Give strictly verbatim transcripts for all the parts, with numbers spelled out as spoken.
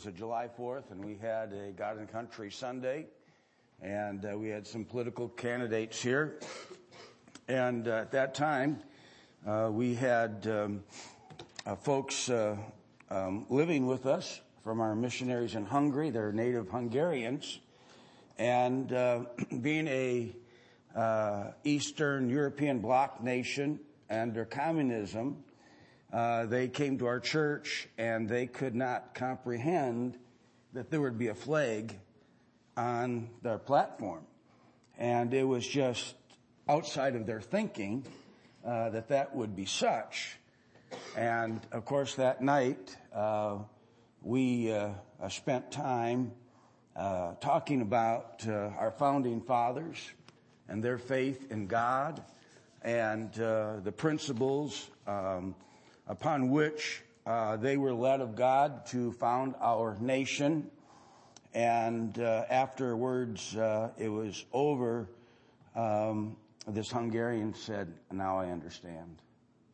was a July fourth, and we had a God and Country Sunday, and uh, we had some political candidates here. And uh, at that time, uh, we had um, uh, folks uh, um, living with us from our missionaries in Hungary. They're native Hungarians. And uh, being a uh, Eastern European bloc nation under communism, Uh, they came to our church and they could not comprehend that there would be a flag on their platform. And it was just outside of their thinking uh, that that would be such. And of course that night uh, we uh, spent time uh, talking about uh, our founding fathers and their faith in God and uh, the principles um upon which uh, they were led of God to found our nation. And uh, afterwards, uh, it was over, um, this Hungarian said, "Now I understand."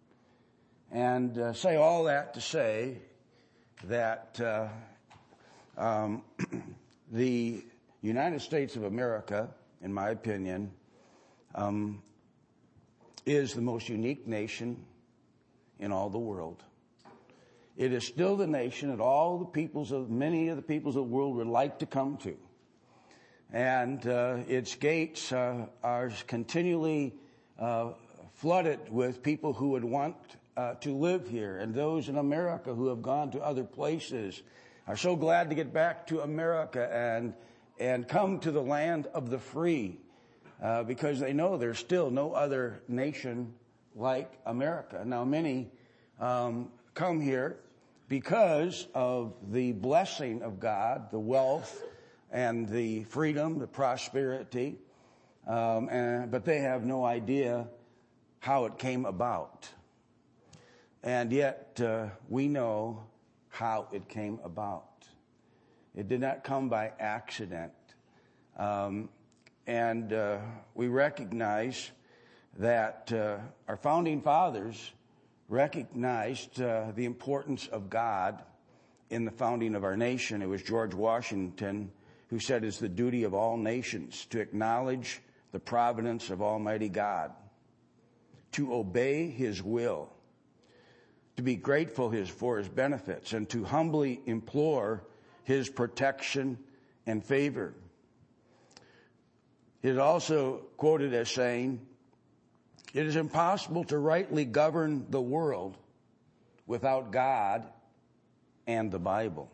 And uh, say all that to say that uh, um, the United States of America, in my opinion, um, is the most unique nation in all the world. It is still the nation that all the peoples of, many of the peoples of the world would like to come to. And uh, its gates uh, are continually uh, flooded with people who would want uh, to live here. And those in America who have gone to other places are so glad to get back to America and, and come to the land of the free uh, because they know there's still no other nation like America. Now, many um, come here because of the blessing of God, the wealth and the freedom, the prosperity, um, and, but they have no idea how it came about. And yet uh, we know how it came about. It did not come by accident. Um, and uh, we recognize that uh, our founding fathers recognized uh, the importance of God in the founding of our nation. It was George Washington who said it's the duty of all nations to acknowledge the providence of Almighty God, to obey His will, to be grateful his, for His benefits, and to humbly implore His protection and favor. It is also quoted as saying, "It is impossible to rightly govern the world without God and the Bible."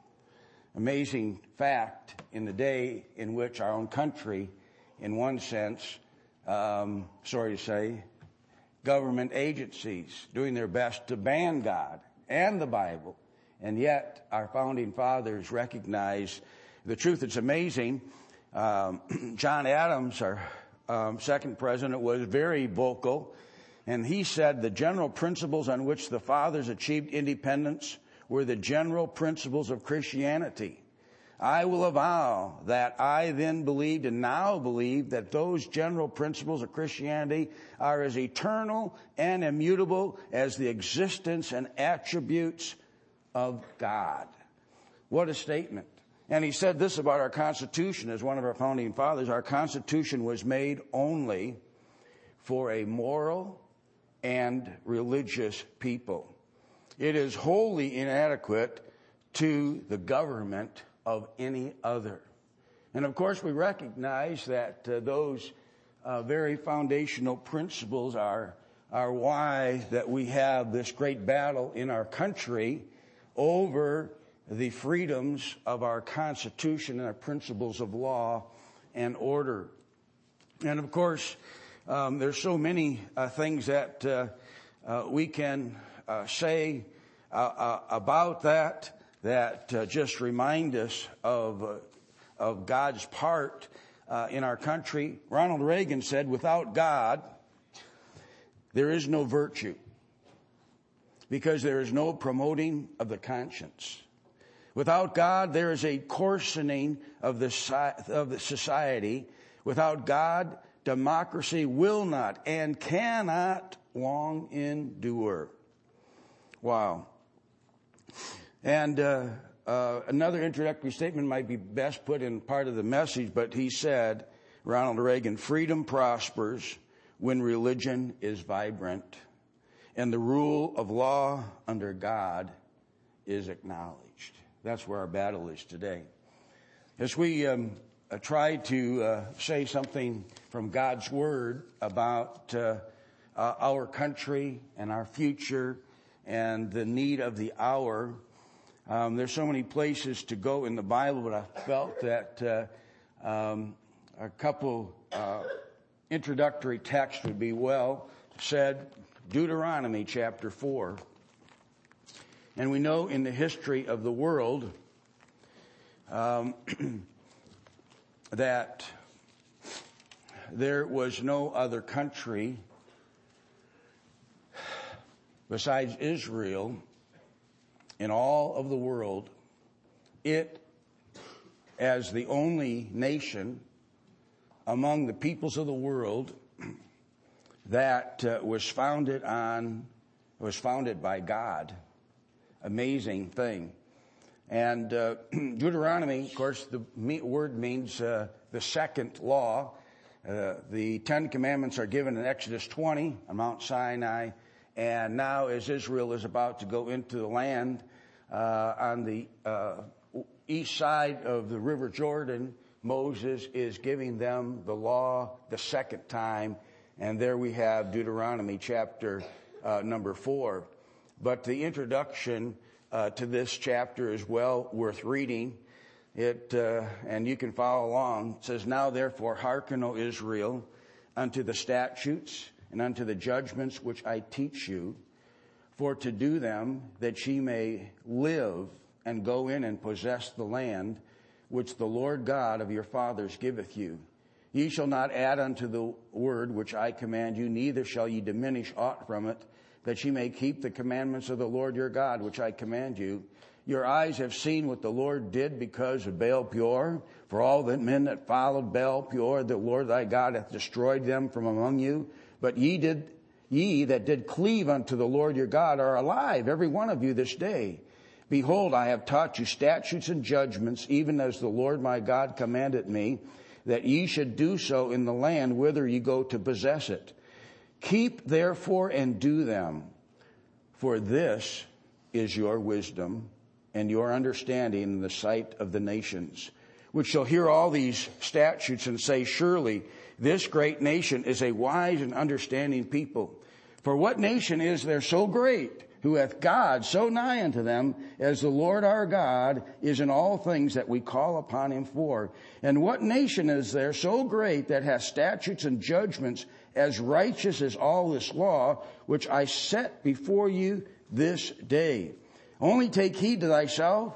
Amazing fact in the day in which our own country, in one sense, um, sorry to say, government agencies doing their best to ban God and the Bible, and yet our founding fathers recognize the truth. It's amazing. Um, John Adams, our Um, second president, was very vocal, and he said the general principles on which the fathers achieved independence were the general principles of Christianity. "I will avow that I then believed and now believe that those general principles of Christianity are as eternal and immutable as the existence and attributes of God." What a statement. And he said this about our Constitution as one of our founding fathers: "Our Constitution was made only for a moral and religious people. It is wholly inadequate to the government of any other." And of course we recognize that uh, those uh, very foundational principles are, are why that we have this great battle in our country over the freedoms of our Constitution and our principles of law and order. And of course, um, there's so many uh, things that uh, uh, we can uh, say uh, uh, about that that uh, just remind us of uh, of God's part uh, in our country. Ronald Reagan said, "Without God, there is no virtue, because there is no promoting of the conscience. Without God, there is a coarsening of the, of the society. Without God, democracy will not and cannot long endure." Wow. And uh, uh, another introductory statement might be best put in part of the message, but he said, Ronald Reagan, freedom prospers when religion is vibrant and the rule of law under God is acknowledged. That's where our battle is today. As we um, uh, try to uh, say something from God's Word about uh, uh, our country and our future and the need of the hour, um, there's so many places to go in the Bible, but I felt that uh, um, a couple uh, introductory texts would be well said. Deuteronomy chapter four. And we know in the history of the world um, that there was no other country besides Israel in all of the world. It, as the only nation among the peoples of the world that uh, was founded on, was founded by God. Amazing thing. And uh, Deuteronomy, of course, the me- word means uh, the second law. Uh, the Ten Commandments are given in Exodus twenty on Mount Sinai. And now as Israel is about to go into the land uh, on the uh, east side of the River Jordan, Moses is giving them the law the second time. And there we have Deuteronomy chapter uh, number four. But the introduction uh, to this chapter is well worth reading. It uh, and you can follow along. It says, "Now therefore hearken, O Israel, unto the statutes and unto the judgments which I teach you, for to do them, that ye may live and go in and possess the land which the Lord God of your fathers giveth you. Ye shall not add unto the word which I command you, neither shall ye diminish aught from it, that ye may keep the commandments of the Lord your God, which I command you. Your eyes have seen what the Lord did because of Baal Peor. For all the men that followed Baal Peor, the Lord thy God hath destroyed them from among you. But ye did, ye that did cleave unto the Lord your God are alive, every one of you this day. Behold, I have taught you statutes and judgments, even as the Lord my God commanded me, that ye should do so in the land whither ye go to possess it. Keep therefore and do them, for this is your wisdom and your understanding in the sight of the nations, which shall hear all these statutes and say, surely this great nation is a wise and understanding people. For what nation is there so great, who hath God so nigh unto them, as the Lord our God is in all things that we call upon him for? And what nation is there so great that hath statutes and judgments as righteous as all this law, which I set before you this day? Only take heed to thyself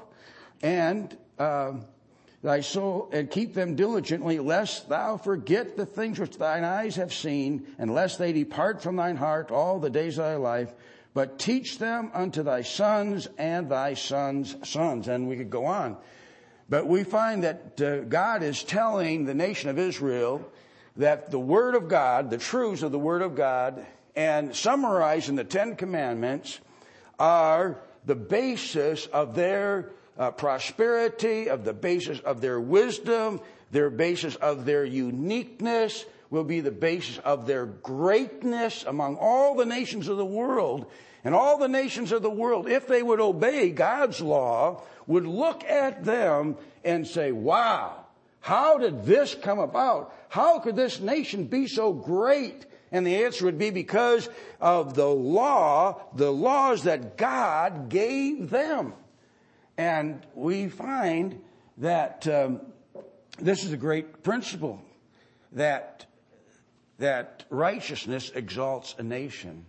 and uh, thy soul, and keep them diligently, lest thou forget the things which thine eyes have seen, and lest they depart from thine heart all the days of thy life. But teach them unto thy sons and thy sons' sons. And we could go on. But we find that uh, God is telling the nation of Israel that the Word of God, the truths of the Word of God, and summarized in the Ten Commandments, are the basis of their uh, prosperity, of the basis of their wisdom, their basis of their uniqueness, will be the basis of their greatness among all the nations of the world. And all the nations of the world, if they would obey God's law, would look at them and say, wow, how did this come about? How could this nation be so great? And the answer would be because of the law, the laws that God gave them. And we find that um, this is a great principle, that that righteousness exalts a nation.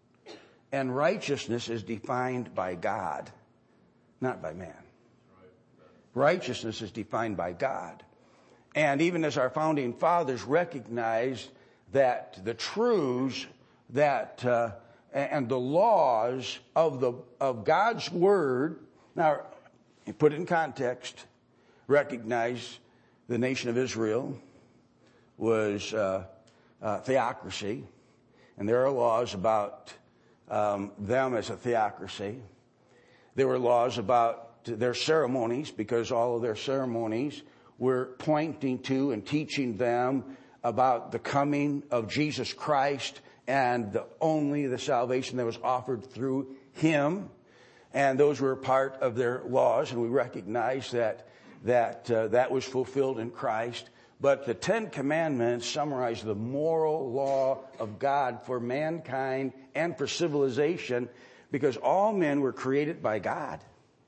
And righteousness is defined by God, not by man. Righteousness is defined by God. And even as our founding fathers recognized that the truths that uh, and the laws of the of God's word, now you put it in context, recognize the nation of Israel was uh, uh, theocracy, and there are laws about um, them as a theocracy. There were laws about their ceremonies, because all of their ceremonies were pointing to and teaching them about the coming of Jesus Christ and the, only the salvation that was offered through him. And those were part of their laws, and we recognize that that uh, that was fulfilled in Christ. But the Ten Commandments summarize the moral law of God for mankind and for civilization, because all men were created by God.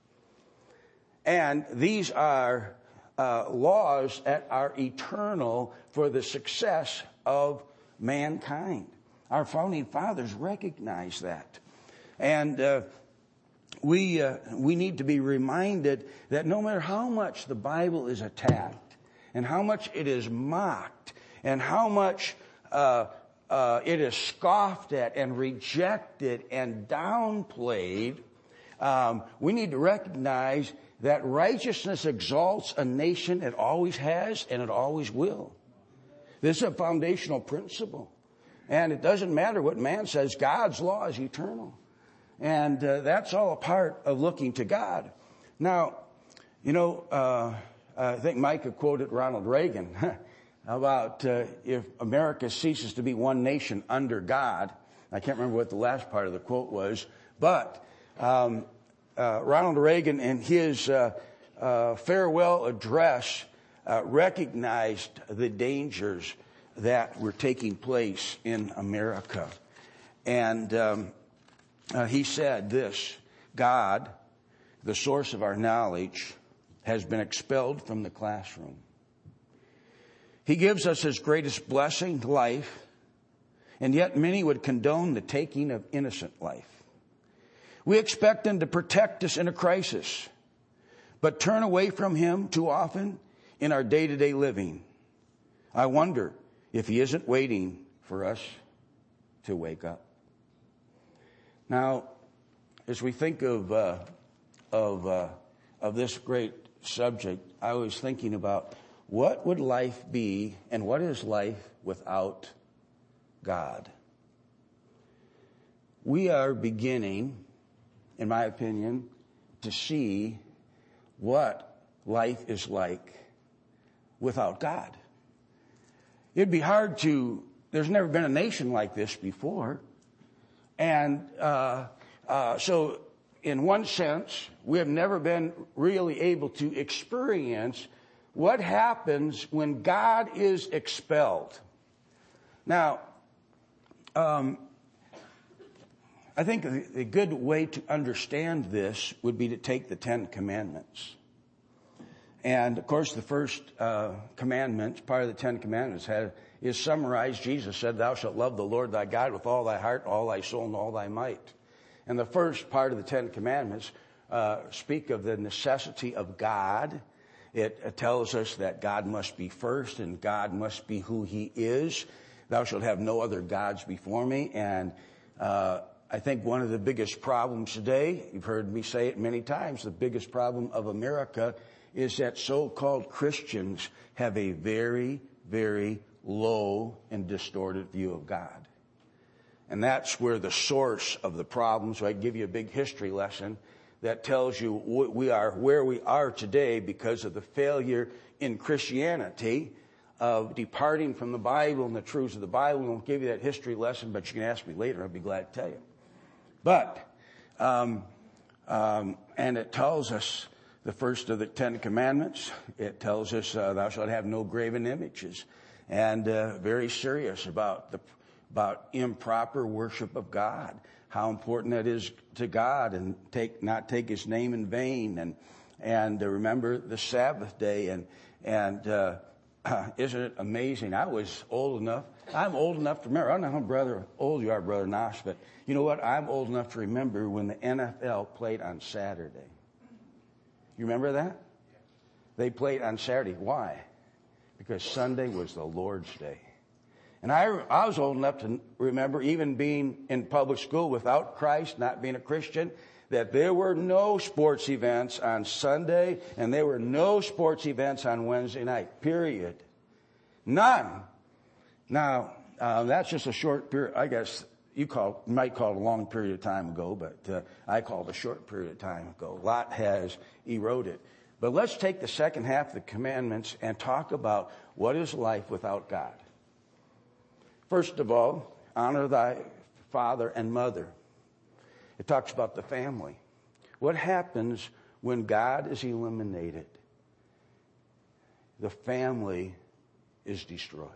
And these are uh, laws that are eternal for the success of mankind. Our founding fathers recognized that. And uh, we uh, we need to be reminded that no matter how much the Bible is attacked and how much it is mocked and how much uh, uh, it is scoffed at and rejected and downplayed, um, we need to recognize that righteousness exalts a nation. It always has, and it always will. This is a foundational principle. And it doesn't matter what man says. God's law is eternal. And uh, that's all a part of looking to God. Now, you know, uh, I think Micah quoted Ronald Reagan about uh, if America ceases to be one nation under God. I can't remember what the last part of the quote was, but um, uh, Ronald Reagan in his uh, uh, farewell address uh, recognized the dangers that were taking place in America. And um, uh, he said this: God, the source of our knowledge, has been expelled from the classroom. He gives us his greatest blessing, life, and yet many would condone the taking of innocent life. We expect him to protect us in a crisis, but turn away from him too often in our day-to-day living. I wonder if he isn't waiting for us to wake up. Now, as we think of uh, of uh, of this great subject, I was thinking about what would life be and what is life without God? We are beginning, in my opinion, to see what life is like without God. It'd be hard to, there's never been a nation like this before. And uh, uh, so in one sense, we have never been really able to experience what happens when God is expelled. Now, um, I think a, a good way to understand this would be to take the Ten Commandments. And, of course, the first uh, commandment, part of the Ten Commandments, had, is summarized. Jesus said, "Thou shalt love the Lord thy God with all thy heart, all thy soul, and all thy might." And the first part of the Ten Commandments uh, speak of the necessity of God. It, it tells us that God must be first and God must be who he is. Thou shalt have no other gods before me. And uh, I think one of the biggest problems today, you've heard me say it many times, the biggest problem of America is that so-called Christians have a very, very low and distorted view of God. And that's where the source of the problem. So I give you a big history lesson that tells you we are where we are today because of the failure in Christianity of departing from the Bible and the truths of the Bible. I won't give you that history lesson, but you can ask me later. I'll be glad to tell you. But, um, um, and it tells us the first of the Ten Commandments. It tells us uh, thou shalt have no graven images, and uh, very serious about the about improper worship of God, how important that is to God, and take not take his name in vain, and and uh, remember the Sabbath day, and and uh, uh, isn't it amazing? I was old enough. I'm old enough to remember. I don't know how brother old you are, Brother Nosh, but you know what? I'm old enough to remember when the N F L played on Saturday. You remember that? They played on Saturday. Why? Because Sunday was the Lord's Day. And I, I was old enough to remember, even being in public school without Christ, not being a Christian, that there were no sports events on Sunday and there were no sports events on Wednesday night, period. None. Now, uh, that's just a short period. I guess, you call, you might call it a long period of time ago, but uh, I call it a short period of time ago. A lot has eroded. But let's take the second half of the commandments and talk about what is life without God. First of all, honor thy father and mother. It talks about the family. What happens when God is eliminated? The family is destroyed.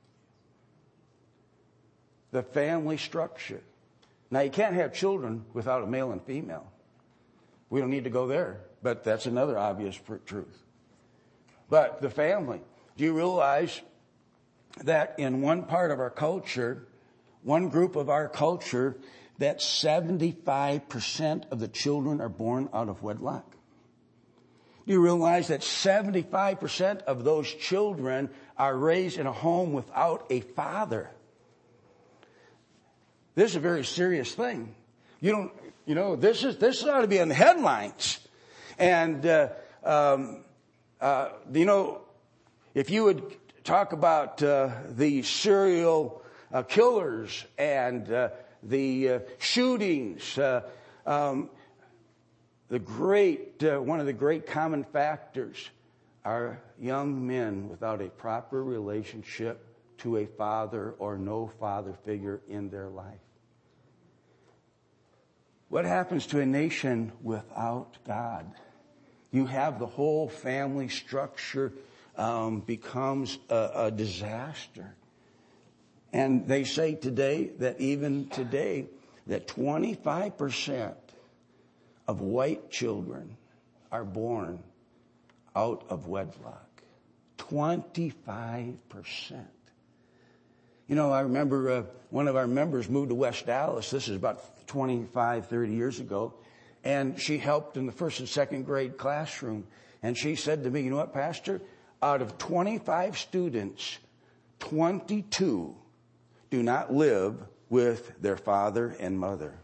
The family structure. Now, you can't have children without a male and female. We don't need to go there, but that's another obvious truth. But the family. Do you realize that in one part of our culture, one group of our culture, that seventy-five percent of the children are born out of wedlock? Do you realize that seventy-five percent of those children are raised in a home without a father? This is a very serious thing. You don't, you know, this is, this ought to be in the headlines. And, uh, um, uh, you know, if you would talk about, uh, the serial uh, killers and, uh, the uh, shootings, uh, um, the great, uh, one of the great common factors are young men without a proper relationship to a father or no father figure in their life. What happens to a nation without God? You have the whole family structure um, becomes a, a disaster. And they say today that even today that twenty-five percent of white children are born out of wedlock. twenty-five percent. You know, I remember uh, one of our members moved to West Dallas. This is about twenty-five, thirty years ago. And she helped in the first and second grade classroom. And she said to me, you know what, Pastor? Out of twenty-five students, twenty-two do not live with their father and mother.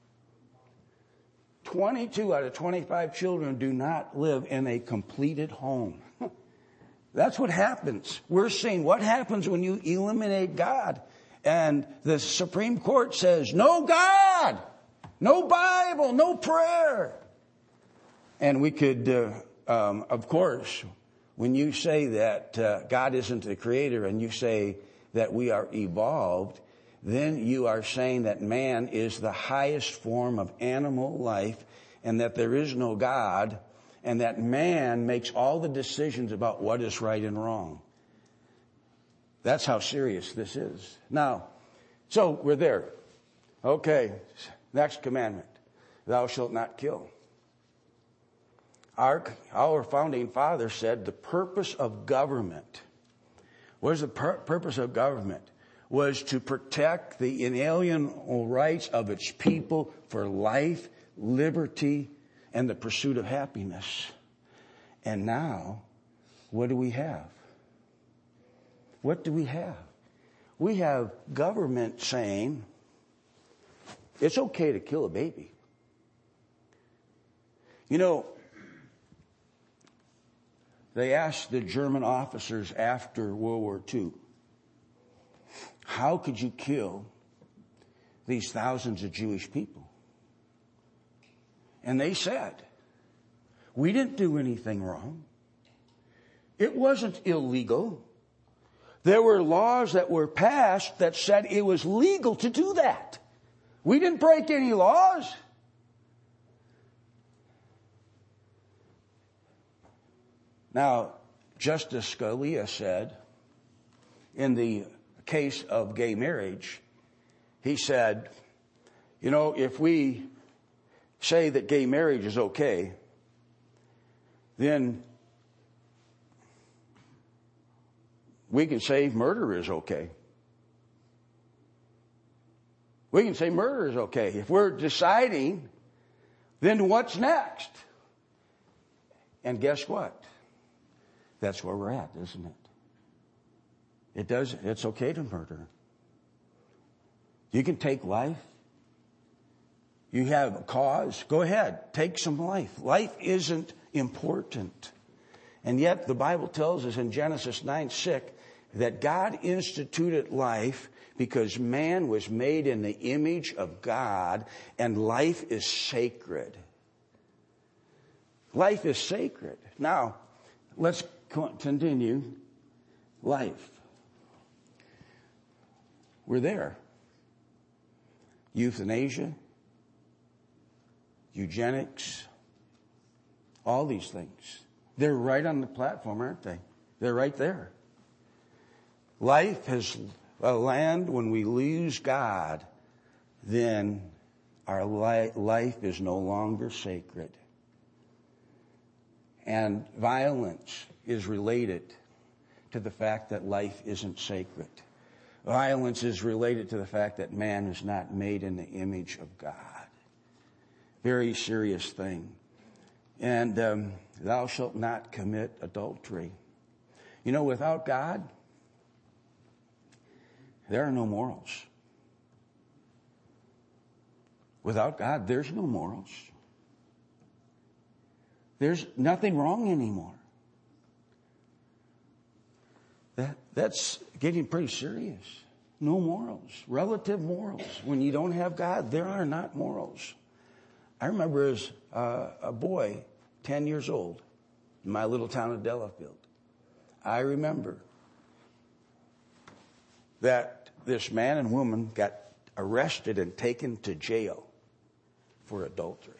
twenty-two out of twenty-five children do not live in a completed home. That's what happens. We're seeing what happens when you eliminate God. And the Supreme Court says, no God, no Bible, no prayer. And we could, uh, um, of course, when you say that uh, God isn't the creator and you say that we are evolved, then you are saying that man is the highest form of animal life and that there is no God and that man makes all the decisions about what is right and wrong. That's how serious this is. Now, so we're there. Okay, next commandment. Thou shalt not kill. Our, our founding father said the purpose of government, what is the pur- purpose of government? Was to protect the inalienable rights of its people for life, liberty, and the pursuit of happiness. And now, what do we have? What do we have? We have government saying it's okay to kill a baby. You know, they asked the German officers after World War Two, how could you kill these thousands of Jewish people? And they said, we didn't do anything wrong. It wasn't illegal. There were laws that were passed that said it was legal to do that. We didn't break any laws. Now, Justice Scalia said, in the case of gay marriage, he said, you know, if we say that gay marriage is okay, then we can say murder is okay. We can say murder is okay. If we're deciding, then what's next? And guess what? That's where we're at, isn't it? It does, it's okay to murder. You can take life. You have a cause. Go ahead. Take some life. Life isn't important. And yet the Bible tells us in Genesis nine six, that God instituted life because man was made in the image of God, and life is sacred. Life is sacred. Now, let's continue. Life. We're there. Euthanasia, eugenics, all these things. They're right on the platform, aren't they? They're right there. Life has a land when we lose God, then our li- life is no longer sacred. And violence is related to the fact that life isn't sacred. Violence is related to the fact that man is not made in the image of God. Very serious thing. And um, thou shalt not commit adultery. You know, without God, there are no morals. Without God, there's no morals. There's nothing wrong anymore. That, that's getting pretty serious. No morals. Relative morals. When you don't have God, there are not morals. I remember as uh, a boy, ten years old, in my little town of Delafield, I remember that this man and woman got arrested and taken to jail for adultery.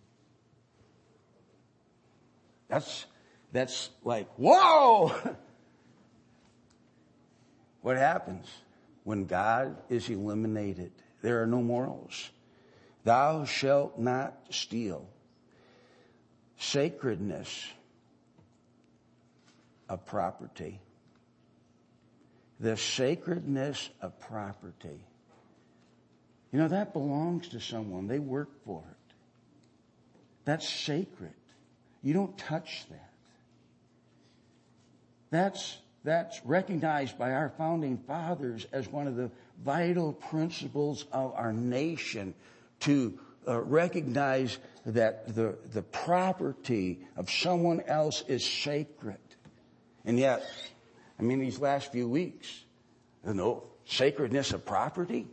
That's, that's like, whoa! What happens when God is eliminated? There are no morals. Thou shalt not steal. Sacredness of property. The sacredness of property. You know, that belongs to someone. They work for it. That's sacred. You don't touch that. That's, that's recognized by our founding fathers as one of the vital principles of our nation, to uh, recognize that the, the property of someone else is sacred. And yet, I mean, these last few weeks, you know, sacredness of property,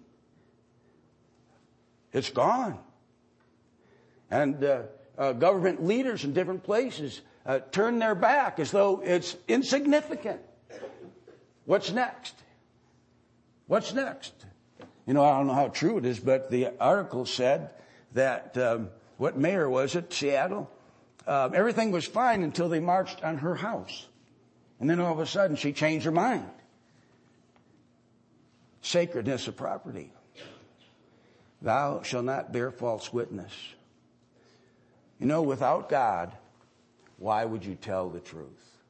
it's gone. And uh, uh, government leaders in different places uh, turn their back as though it's insignificant. What's next? What's next? You know, I don't know how true it is, but the article said that, um, what mayor was it, Seattle? Uh, everything was fine until they marched on her house. And then all of a sudden she changed her mind. Sacredness of property. Thou shalt not bear false witness. You know, without God, why would you tell the truth?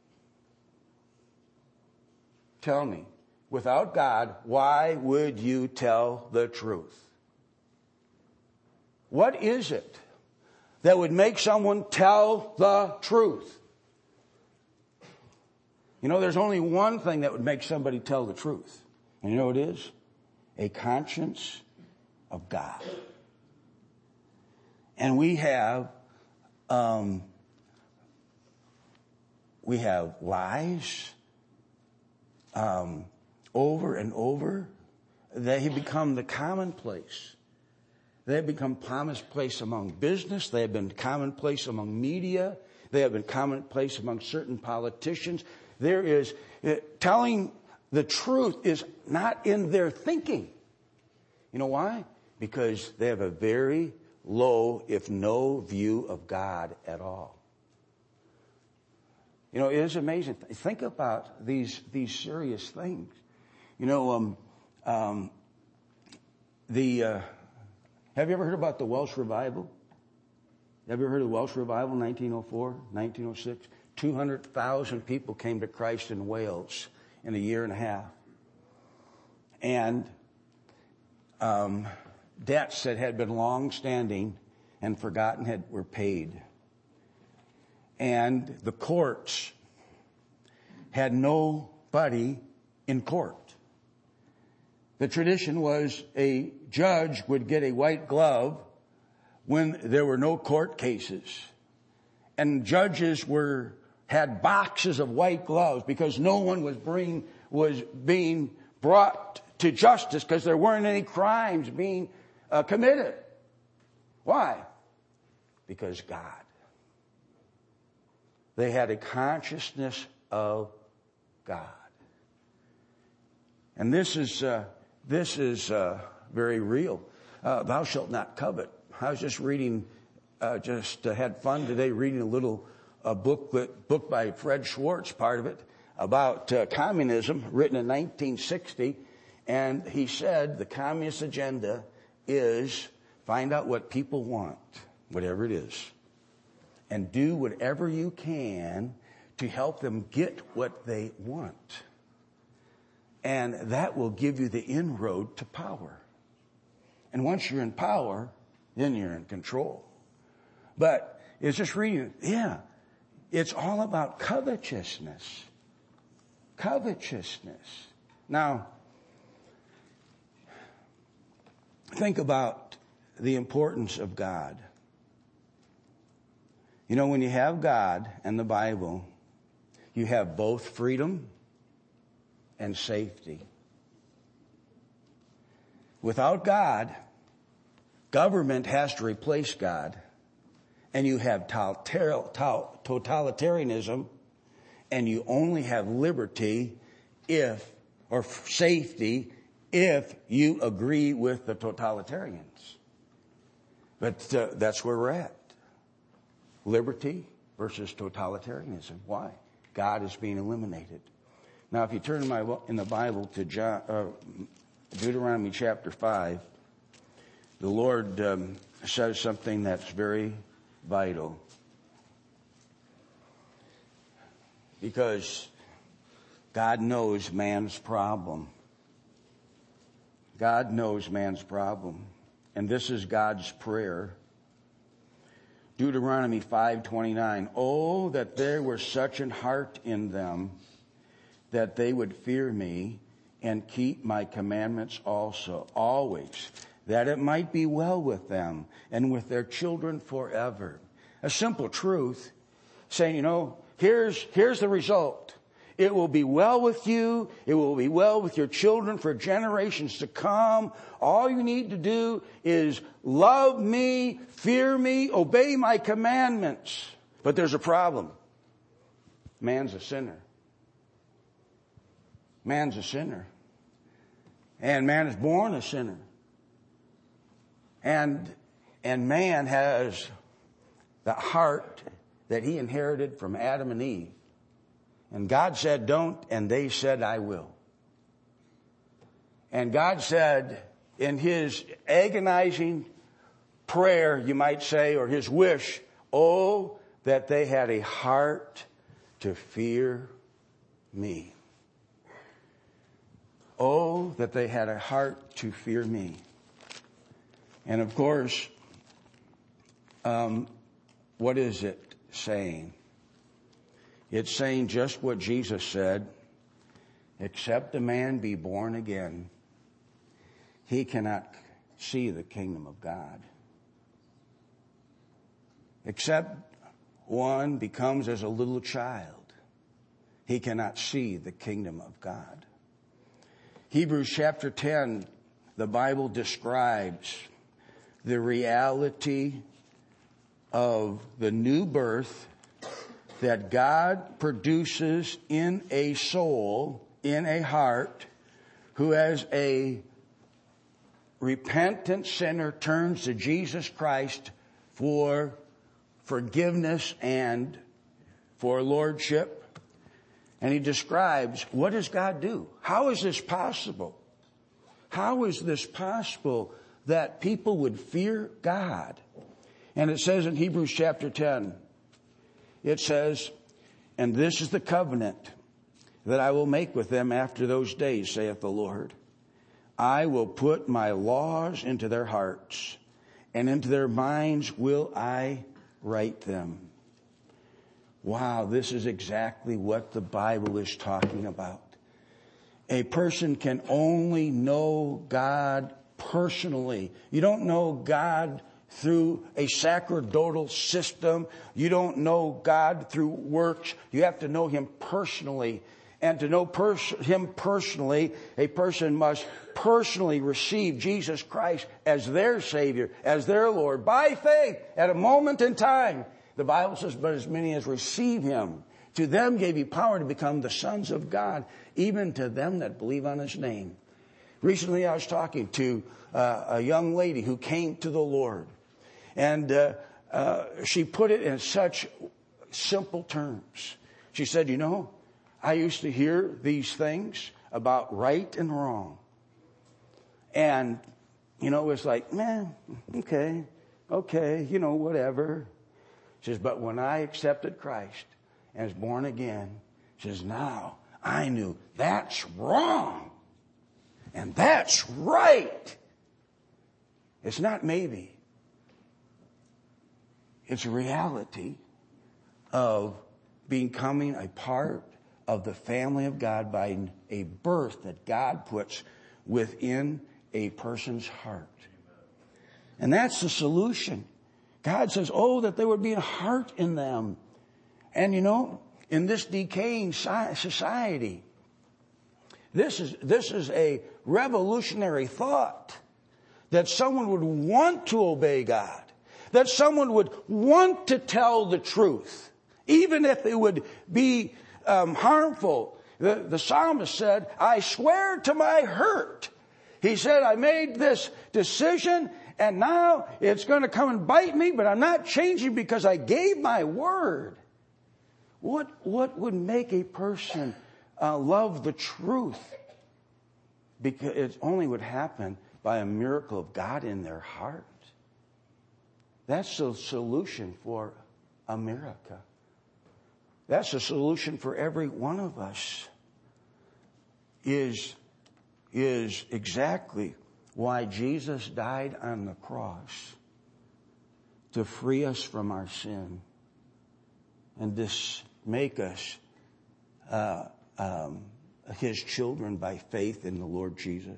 Tell me. Without God, why would you tell the truth? What is it that would make someone tell the truth? You know, there's only one thing that would make somebody tell the truth. And you know what it is? A conscience of God. And we have, um, we have lies, um, over and over. They have become the commonplace. They have become commonplace among business. They have been commonplace among media. They have been commonplace among certain politicians. There is, uh, telling the truth is not in their thinking. You know why? Because they have a very low, if no, view of God at all. You know, it is amazing. Think about these, these serious things. You know, um, um, the, uh, have you ever heard about the Welsh Revival? Have you ever heard of the Welsh Revival, nineteen oh four, nineteen oh six? two hundred thousand people came to Christ in Wales in a year and a half. And um, debts that had been long-standing and forgotten had were paid. And the courts had nobody in court. The tradition was a judge would get a white glove when there were no court cases. And judges were had boxes of white gloves because no one was bring, was being brought to justice because there weren't any crimes being uh, committed. Why? Because God. They had a consciousness of God. And this is, uh, this is, uh, very real. Uh, thou shalt not covet. I was just reading, uh, just uh, had fun today reading a little uh, booklet, book by Fred Schwartz, part of it, about uh, communism, written in nineteen sixty. And he said the communist agenda is find out what people want, whatever it is, and do whatever you can to help them get what they want. And that will give you the inroad to power. And once you're in power, then you're in control. But it's just reading, yeah, it's all about covetousness. Covetousness. Now, think about the importance of God. You know, when you have God and the Bible, you have both freedom and safety. Without God, government has to replace God, and you have totalitarianism, and you only have liberty if, or safety, if you agree with the totalitarians. But uh, that's where we're at. Liberty versus totalitarianism. Why? God is being eliminated. Now, if you turn in, my, in the Bible to John, uh, Deuteronomy chapter five, the Lord um, says something that's very vital. Because God knows man's problem. God knows man's problem. And this is God's prayer. Deuteronomy five twenty-nine. Oh, that there were such an heart in them that they would fear me and keep my commandments also, always, that it might be well with them and with their children forever. A simple truth saying, you know, here's, here's the result. It will be well with you. It will be well with your children for generations to come. All you need to do is love me, fear me, obey my commandments. But there's a problem. Man's a sinner. Man's a sinner. And man is born a sinner. And, and man has the heart that he inherited from Adam and Eve. And God said, don't, and they said, I will. And God said, in his agonizing prayer, you might say, or his wish, oh, that they had a heart to fear me. Oh, that they had a heart to fear me. And of course, um, what is it saying? It's saying just what Jesus said. Except a man be born again, he cannot see the kingdom of God. Except one becomes as a little child, he cannot see the kingdom of God. Hebrews chapter ten, the Bible describes the reality of the new birth that God produces in a soul, in a heart, who as a repentant sinner turns to Jesus Christ for forgiveness and for lordship. And he describes, what does God do? How is this possible? How is this possible that people would fear God? And it says in Hebrews chapter ten, it says, and this is the covenant that I will make with them after those days, saith the Lord. I will put my laws into their hearts, and into their minds will I write them. Wow, this is exactly what the Bible is talking about. A person can only know God personally. You don't know God through a sacerdotal system. You don't know God through works. You have to know Him personally. And to know pers- Him personally, a person must personally receive Jesus Christ as their Savior, as their Lord, by faith, at a moment in time. The Bible says, but as many as receive Him, to them gave He power to become the sons of God, even to them that believe on His name. Recently I was talking to uh, a young lady who came to the Lord. And uh, uh, she put it in such simple terms. She said, you know, I used to hear these things about right and wrong. And, you know, it was like, man, okay, okay, you know, whatever. She says, but when I accepted Christ and was born again, she says, now I knew that's wrong. And that's right. It's not maybe. It's a reality of becoming a part of the family of God by a birth that God puts within a person's heart. And that's the solution. God says, oh, that there would be a heart in them. And you know, in this decaying society, this is, this is a revolutionary thought that someone would want to obey God. That someone would want to tell the truth, even if it would be um, harmful. The, the psalmist said, I swear to my hurt. He said, I made this decision and now it's going to come and bite me, but I'm not changing because I gave my word. What, what would make a person uh, love the truth? Because it only would happen by a miracle of God in their heart. That's the solution for America. That's the solution for every one of us. Is, is exactly why Jesus died on the cross. To free us from our sin. And to make us uh, um, His children by faith in the Lord Jesus.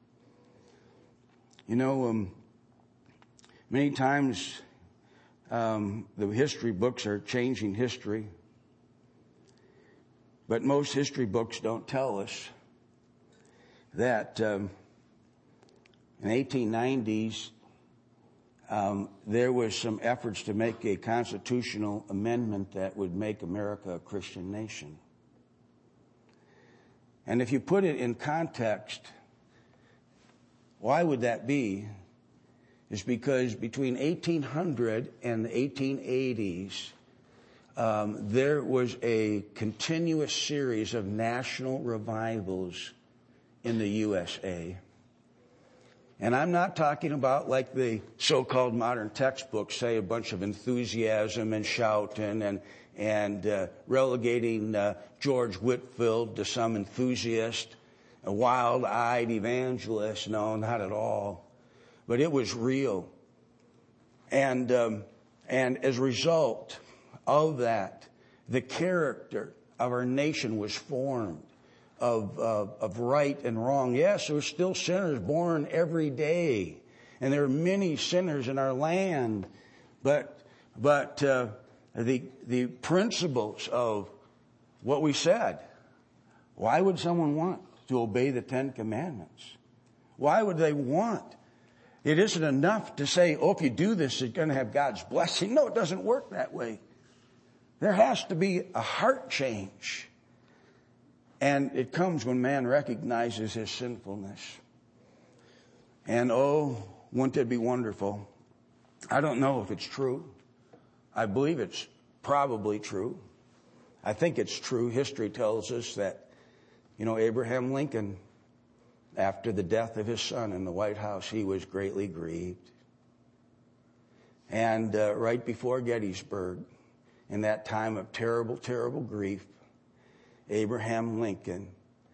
You know, um, many times um, the history books are changing history. But most history books don't tell us that um, in the eighteen nineties, um, there was some efforts to make a constitutional amendment that would make America a Christian nation. And if you put it in context, why would that be? It's because between eighteen hundred and the eighteen eighties, um, there was a continuous series of national revivals in the U S A. And I'm not talking about like the so-called modern textbooks say, a bunch of enthusiasm and shouting and and uh, relegating uh, George Whitefield to some enthusiast, a wild-eyed evangelist. No, not at all. But it was real. And um, and as a result of that, the character of our nation was formed of, uh, of right and wrong. Yes, there were still sinners born every day. And there are many sinners in our land. But, but, uh, the, the principles of what we said. Why would someone want to obey the Ten Commandments? Why would they want? It isn't enough to say, oh, if you do this, you're going to have God's blessing. No, it doesn't work that way. There has to be a heart change. And it comes when man recognizes his sinfulness. And oh, wouldn't it be wonderful? I don't know if it's true. I believe it's probably true. I think it's true. History tells us that, you know, Abraham Lincoln, after the death of his son in the White House, he was greatly grieved. And uh, right before Gettysburg, in that time of terrible, terrible grief, Abraham Lincoln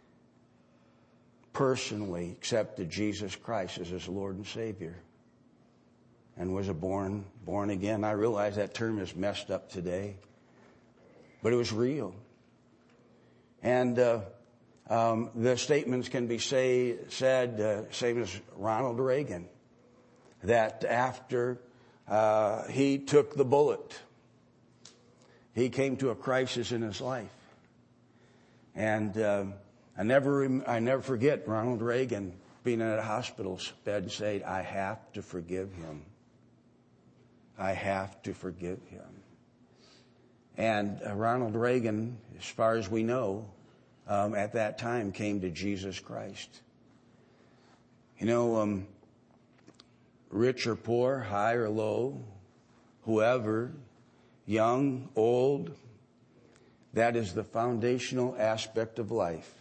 personally accepted Jesus Christ as his Lord and Savior and was a born, born again. I realize that term is messed up today, but it was real. And uh, um, the statements can be say, said, uh, same as Ronald Reagan, that after uh, he took the bullet. He came to a crisis in his life. And uh, I never I never forget Ronald Reagan being in a hospital bed and saying, I have to forgive him. I have to forgive him. And uh, Ronald Reagan, as far as we know, um, at that time came to Jesus Christ. You know, um, rich or poor, high or low, whoever, young, old, that is the foundational aspect of life,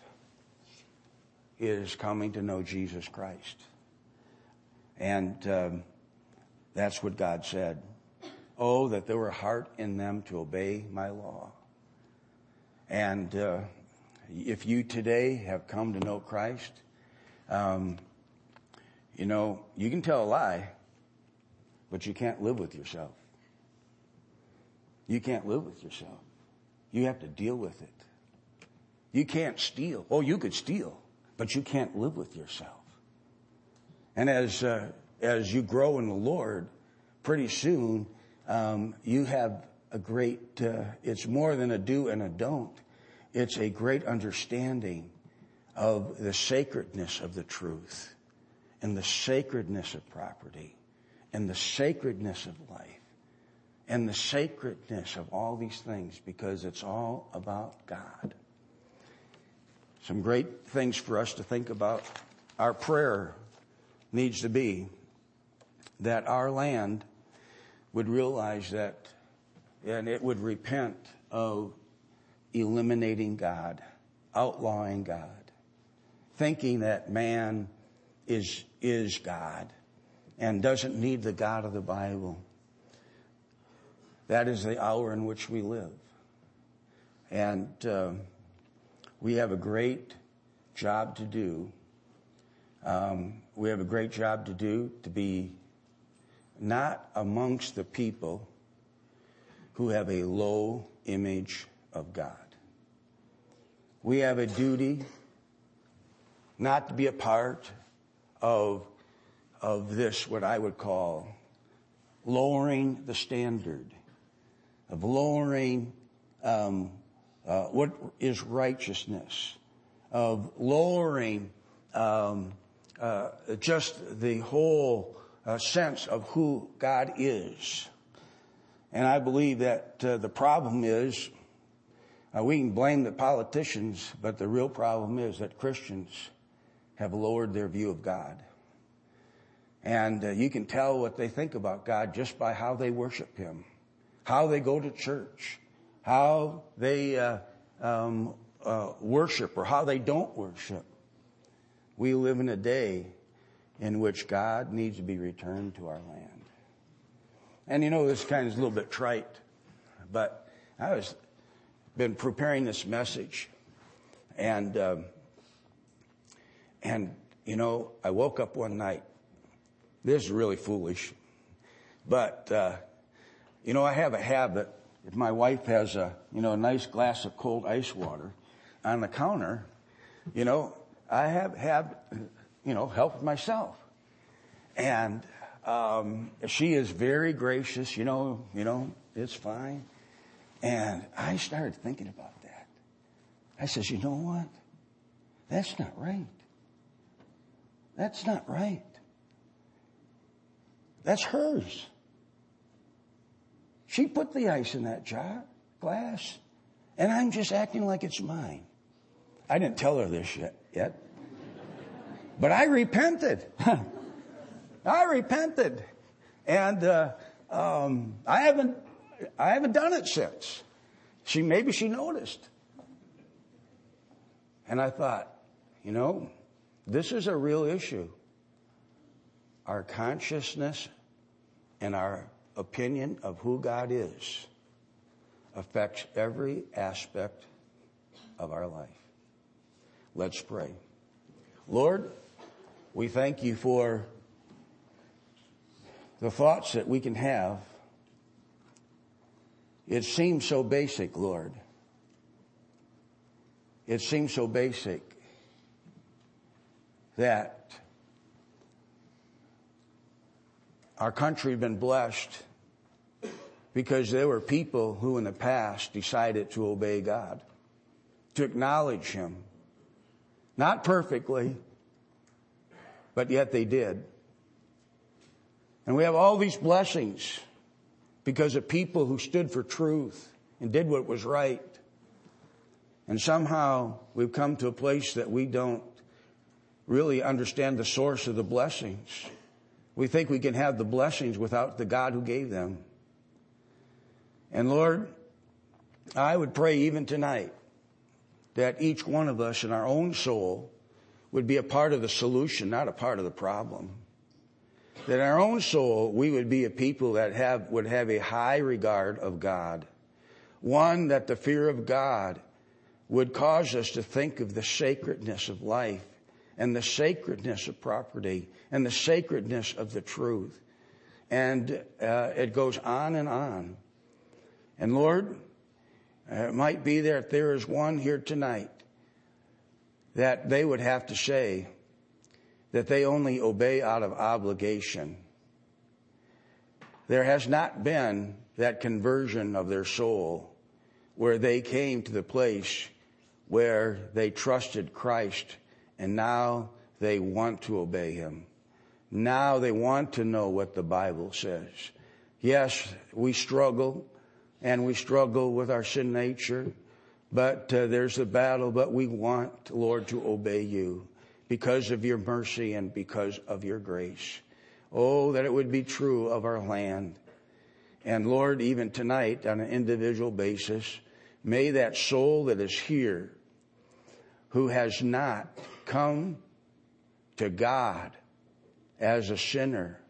is coming to know Jesus Christ. And um, that's what God said. Oh, that there were heart in them to obey my law. And uh, if you today have come to know Christ, um, you know, you can tell a lie, but you can't live with yourself. You can't live with yourself. You have to deal with it. You can't steal. Oh, you could steal, but you can't live with yourself. And as uh, as you grow in the Lord, pretty soon um, you have a great, uh, it's more than a do and a don't. It's a great understanding of the sacredness of the truth and the sacredness of property and the sacredness of life and the sacredness of all these things, because it's all about God. Some great things for us to think about. Our prayer needs to be that our land would realize that, and it would repent of eliminating God, outlawing God, thinking that man is is God and doesn't need the God of the Bible. That is the hour in which we live. And uh, we have a great job to do. Um, we have a great job to do to be not amongst the people who have a low image of God. We have a duty not to be a part of, of this, what I would call lowering the standard, of lowering um, uh, what is righteousness, of lowering um, uh, just the whole uh, sense of who God is. And I believe that uh, the problem is, uh, we can blame the politicians, but the real problem is that Christians have lowered their view of God. And uh, you can tell what they think about God just by how they worship Him, how they go to church, how they uh, um, uh, worship or how they don't worship. We live in a day in which God needs to be returned to our land. And you know, this kind of is a little bit trite, but I was been preparing this message, and um, and you know, I woke up one night. This is really foolish, but uh, you know, I have a habit. If my wife has a you know a nice glass of cold ice water on the counter, you know, I have have you know help myself, and um, she is very gracious. You know, you know, it's fine. And I started thinking about that. I says, you know what? That's not right. That's not right. That's hers. She put the ice in that jar, glass, and I'm just acting like it's mine. I didn't tell her this yet, yet. But I repented. I repented. And uh, um, I haven't I haven't done it since. She maybe she noticed. And I thought, you know, this is a real issue. Our consciousness and our opinion of who God is affects every aspect of our life. Let's pray. Lord, we thank you for the thoughts that we can have. It seems so basic, Lord. It seems so basic that our country has been blessed because there were people who in the past decided to obey God, to acknowledge Him. Not perfectly, but yet they did. And we have all these blessings because of people who stood for truth and did what was right. And somehow we've come to a place that we don't really understand the source of the blessings. We think we can have the blessings without the God who gave them. And Lord, I would pray even tonight that each one of us in our own soul would be a part of the solution, not a part of the problem. That in our own soul, we would be a people that have would have a high regard of God. One, that the fear of God would cause us to think of the sacredness of life and the sacredness of property and the sacredness of the truth. And uh, it goes on and on. And Lord, uh, it might be that there is one here tonight that they would have to say that they only obey out of obligation. There has not been that conversion of their soul where they came to the place where they trusted Christ and now they want to obey Him. Now they want to know what the Bible says. Yes, we struggle and we struggle with our sin nature, but uh, there's a battle, but we want, Lord, to obey You because of Your mercy and because of Your grace. Oh, that it would be true of our land. And Lord, even tonight on an individual basis, may that soul that is here who has not come to God as a sinner,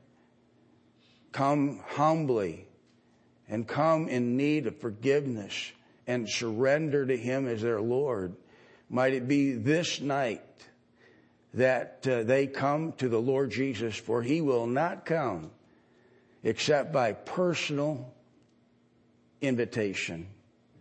come humbly and come in need of forgiveness and surrender to Him as their Lord. Might it be this night that uh, they come to the Lord Jesus, for He will not come except by personal invitation.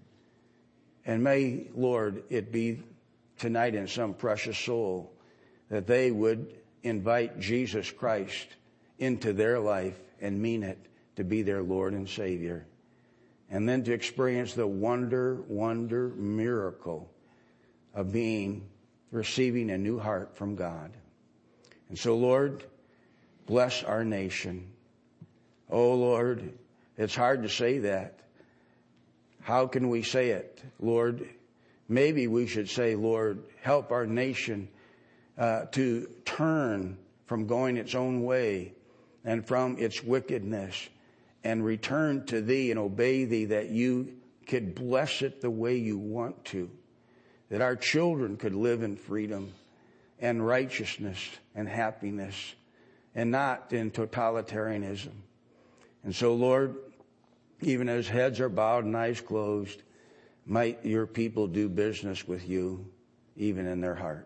And may, Lord, it be tonight in some precious soul that they would invite Jesus Christ into their life and mean it to be their Lord and Savior. And then to experience the wonder, wonder, miracle of being, receiving a new heart from God. And so, Lord, bless our nation. Oh, Lord, it's hard to say that. How can we say it? Lord, maybe we should say, Lord, help our nation uh, to turn from going its own way and from its wickedness and return to Thee and obey Thee, that You could bless it the way You want to, that our children could live in freedom and righteousness and happiness and not in totalitarianism. And so, Lord, even as heads are bowed and eyes closed, might Your people do business with You, even in their heart.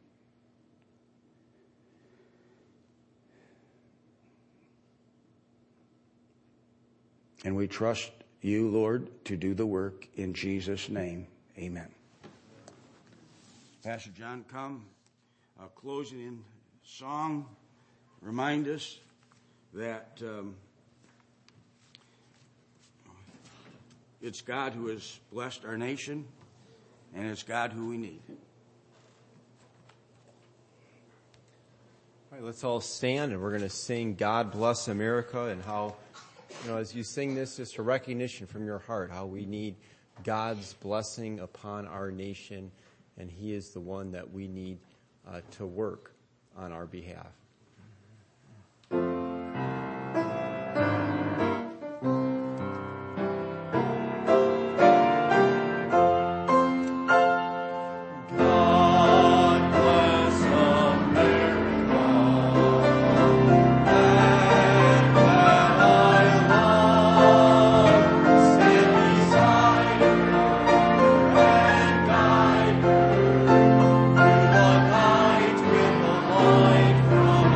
And we trust You, Lord, to do the work in Jesus' name. Amen. Pastor John, come. Uh, closing in song, remind us that um, it's God who has blessed our nation, and it's God who we need. All right, let's all stand, and we're going to sing God Bless America, and how, you know, as you sing this, just a recognition from your heart how we need God's blessing upon our nation, and He is the one that we need uh, to work on our behalf. From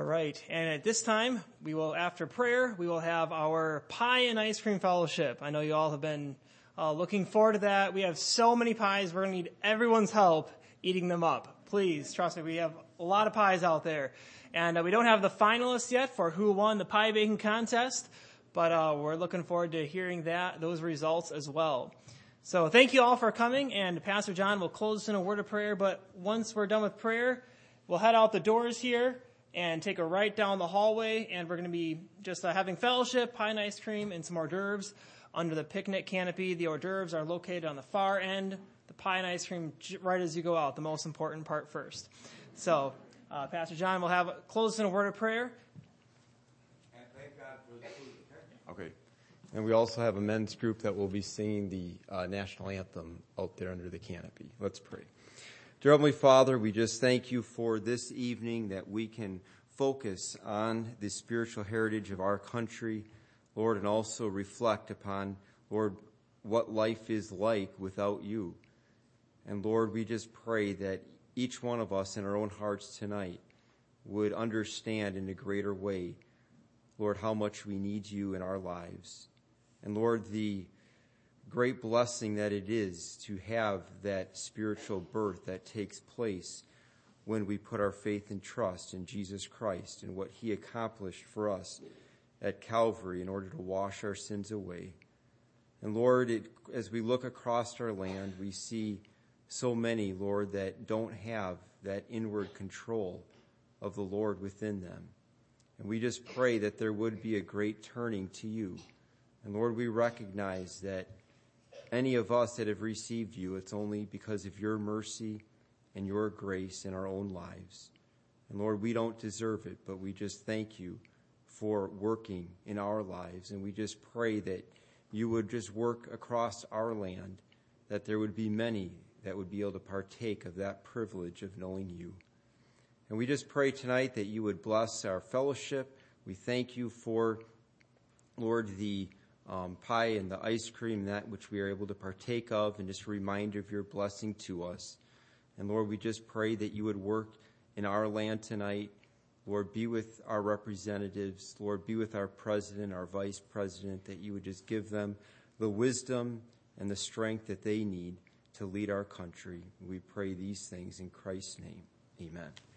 right. And at this time, we will, after prayer, we will have our pie and ice cream fellowship. I know you all have been uh, looking forward to that. We have so many pies. We're going to need everyone's help eating them up. Please, trust me, we have a lot of pies out there. And uh, we don't have the finalists yet for who won the pie baking contest, but uh, we're looking forward to hearing that those results as well. So thank you all for coming, and Pastor John will close us in a word of prayer. But once we're done with prayer, we'll head out the doors here and take a right down the hallway, and we're going to be just uh, having fellowship, pie and ice cream, and some hors d'oeuvres under the picnic canopy. The hors d'oeuvres are located on the far end, the pie and ice cream right as you go out, the most important part first. So uh, Pastor John will have close us in a word of prayer. And thank God for the food. Okay. And we also have a men's group that will be singing the uh, national anthem out there under the canopy. Let's pray. Dear Heavenly Father, we just thank you for this evening that we can focus on the spiritual heritage of our country, Lord, and also reflect upon, Lord, what life is like without you. And Lord, we just pray that each one of us in our own hearts tonight would understand in a greater way, Lord, how much we need you in our lives. And Lord, the great blessing that it is to have that spiritual birth that takes place when we put our faith and trust in Jesus Christ and what he accomplished for us at Calvary in order to wash our sins away. And Lord, it, as we look across our land, we see so many, Lord, that don't have that inward control of the Lord within them. And we just pray that there would be a great turning to you. And Lord, we recognize that any of us that have received you, it's only because of your mercy and your grace in our own lives. And Lord, we don't deserve it, but we just thank you for working in our lives. And we just pray that you would just work across our land, that there would be many that would be able to partake of that privilege of knowing you. And we just pray tonight that you would bless our fellowship. We thank you for, Lord, the um, pie and the ice cream, that which we are able to partake of, and just a reminder of your blessing to us. And Lord, we just pray that you would work in our land tonight. Lord, be with our representatives. Lord, be with our president, our vice president, that you would just give them the wisdom and the strength that they need to lead our country. We pray these things in Christ's name. Amen.